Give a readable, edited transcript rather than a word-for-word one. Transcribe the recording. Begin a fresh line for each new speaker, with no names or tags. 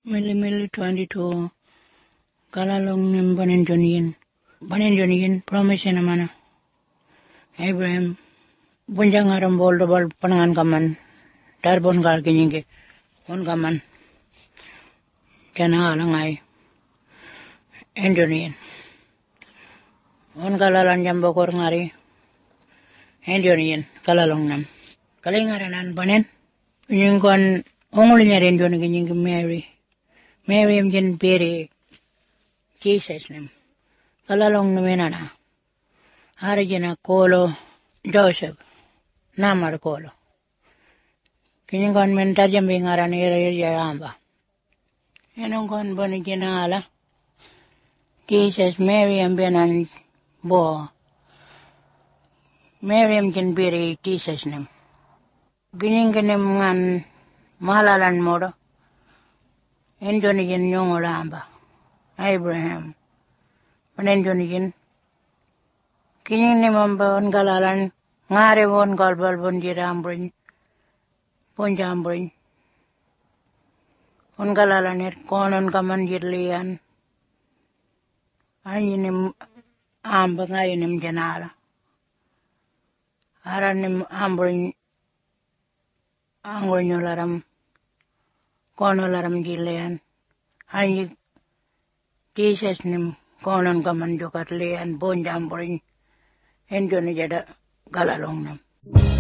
Milli 22 kalalong nim panenjoniin promise na mana Abraham bunjang aram boldo bal panangan kaman tarbon kal kinyinge on kaman kana alangai enjoniin on kalalan jambo kor ngari enjoniin kalalong nam kalingaranan panen nyingkon ongol nyaren joni kinyinge Mary mjen pere Jesus nem kalalong numenana Arjuna kolo Joseph namar kolo kinyingon men tajam bingaran ira amba enong kon boni jinala Jesus Mary ambenan bo Mary mjen pere Jesus nem kinyingenem ngan malalan modo Enjoniin nyongolamba Abraham panenjoniin kinying ni mamba on galalan ngare won galbal bon jirambrin ponjambrin on galalan konon kaman jirlian ayinim amba ngayinim janala aranim ambrin angol nyolaram kono laram jirlian ayi Jesus nim konon kaman jokat lian ponjambrin Enjoni jada galalong nam.